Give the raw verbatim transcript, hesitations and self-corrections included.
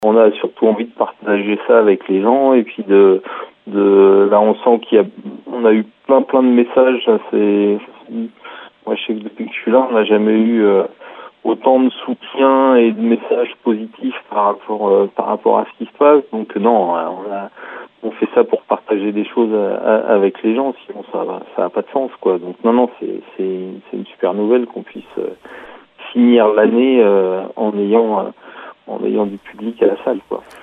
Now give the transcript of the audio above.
On a surtout envie de partager ça avec les gens et puis de, de là on sent qu'il y a, on a eu plein plein de messages. C'est, moi je sais que depuis que je suis là, on n'a jamais eu euh, autant de soutien et de messages positifs par rapport euh, par rapport à ce qui se passe. Donc non, on a, on fait ça pour partager des choses à, à, avec les gens, sinon ça va, ça a pas de sens quoi. Donc non non, c'est c'est c'est une super nouvelle qu'on puisse euh, finir l'année euh, en ayant euh, en ayant du public à la salle, quoi.